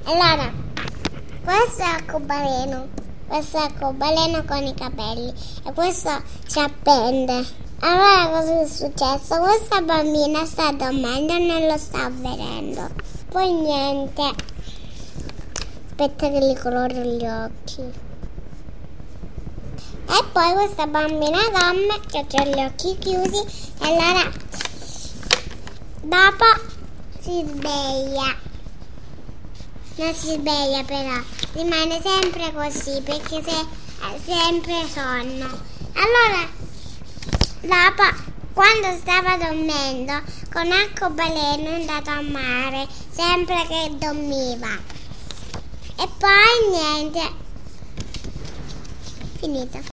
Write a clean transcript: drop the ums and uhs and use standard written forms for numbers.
Allora, questo è arcobaleno con i capelli e questo si appende. Allora cosa è successo? Questa bambina sta dormendo e non lo sta vedendo. Poi niente. Aspetta che gli coloro gli occhi. E poi questa bambina dorme che ha gli occhi chiusi e allora dopo si sveglia. Non si sveglia però, rimane sempre così perché è sempre sonno. Allora, dopo, quando stava dormendo, con arcobaleno è andato a mare, sempre che dormiva. E poi niente, finito.